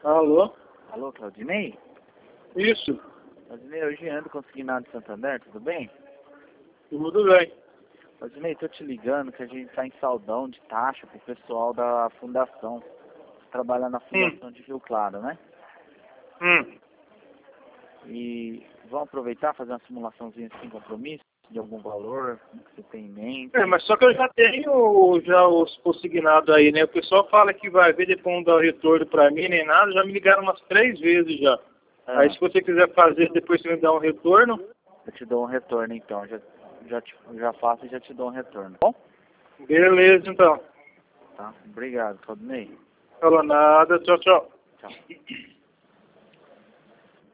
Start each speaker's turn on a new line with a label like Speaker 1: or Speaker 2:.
Speaker 1: Alô?
Speaker 2: Alô, Claudinei?
Speaker 1: Isso,
Speaker 2: Claudinei, hoje ando consignado de Santander, tudo bem?
Speaker 1: tudo bem.
Speaker 2: Claudinei, tô te ligando que a gente tá em saldão de taxa pro pessoal da fundação. Trabalha na fundação de Rio Claro, né?
Speaker 1: Hum.
Speaker 2: E vamos aproveitar, fazer uma simulaçãozinha sem compromisso, de algum valor que você tem em mente.
Speaker 1: Mas só que eu já tenho já os consignados aí, né? O pessoal fala que vai ver, depois não dá o retorno pra mim, nem nada. Já me ligaram umas 3 vezes já. Aí se você quiser fazer, depois você me dá um retorno.
Speaker 2: Eu te dou um retorno então, já faço e já te dou um retorno. Bom?
Speaker 1: Beleza, então.
Speaker 2: Tá, obrigado, Claudinei.
Speaker 1: Falou nada, tchau, tchau.
Speaker 2: Tchau.